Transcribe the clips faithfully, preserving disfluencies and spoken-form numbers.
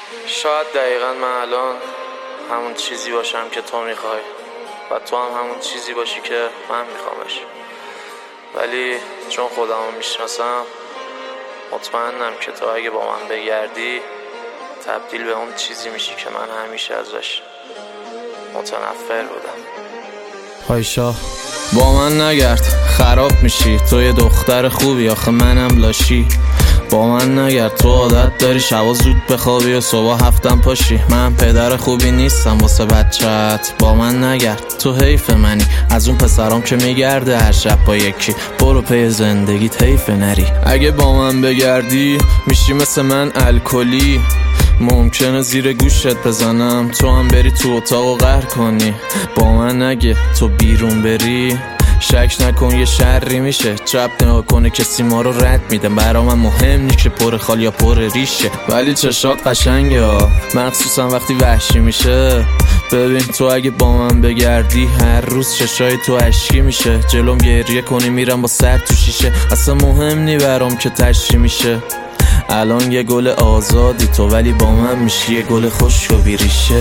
شاید دقیقا من الان همون چیزی باشم که تو میخوای و تو هم همون چیزی باشی که من میخوامش، ولی چون خودمو میشناسم مطمئنم که تو اگه با من بگردی تبدیل به اون چیزی میشی که من همیشه ازش متنفر بودم. پایشا با من نگرد، خراب میشی. تو یه دختر خوبی آخه منم لاشی. با من نگرد، تو عادت داری شبا زود بخوابی و صبح هفتم پاشی. من پدر خوبی نیستم واسه بچت. با من نگرد، تو حیف منی از اون پسرام که میگرده هر شب با یکی. برو پی زندگیت، حیف نری. اگه با من بگردی میشی مثل من الکلی. ممکنه زیر گوشت بزنم تو هم بری تو اتاق و قهر کنی. با من نگه تو بیرون بری شک نکن یه شری میشه. چپ نگاه کنه کسی ما رو رد میده. برا من مهم نیست که پر خال یا پر ریشه، ولی چشات قشنگه ها، مخصوصا وقتی وحشی میشه. ببین تو اگه با من بگردی هر روز چشای تو اشکی میشه. جلوم گریه کنی میرم با سر تو شیشه. اصلا مهم نی برام که تشی میشه. الان یه گل آزادی تو، ولی با من میشی یه گل خشک و بیریشه.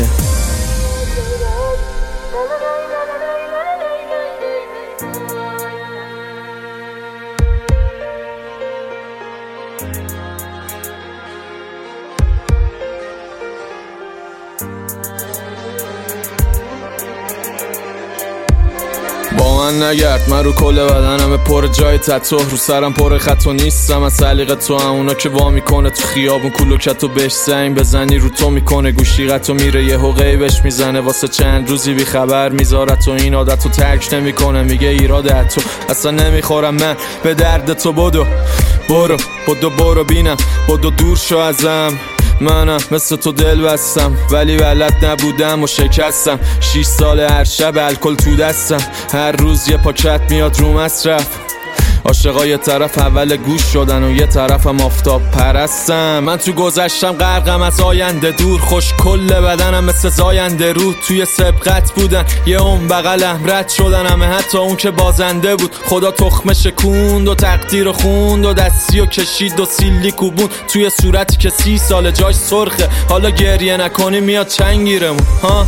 با من نگرد، من رو کل بدنم پر جای تتو، رو سرم پر خط و نیستم از سلیقه تو. همونا که وا میکنه تو خیابون کلوکتو بهش زنگ بزنی رو تو میکنه گوشیقتو میره یه غیبش میزنه. واسه چند روزی بی خبر میذارت و این عادتو ترک نمیکنه. میگه ایراده تو اصلا نمیخورم من به درد تو. بدو برو بدو برو بینم بدو دور شو ازم. منم مثل تو دل بستم ولی بلد نبودم و شکستم. شیش سال هر شب الکل تو دستم، هر روز یه پاکت میاد رو مصرف. عاشقا یه طرف اول گوش شدن و یه طرفم آفتاب پرستم. من تو گذشتم غرقم از آینده دور، خوش کل بدنم مثل زاینده رو. توی سبقت بودن یه اون بغلم رد شدن همه، حتی اون که بازنده بود. خدا تخمش کوند و تقدیر خوند و دستی و کشید و سیلی کوبون توی صورتی که سی سال جاش سرخه. حالا گریه نکنی میاد چنگیرمون ها.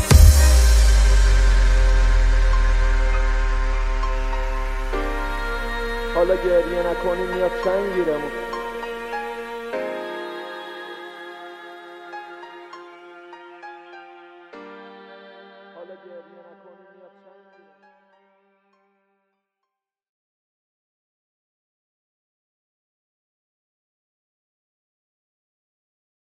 حالا گریه نکنی میاد چنگیرمون.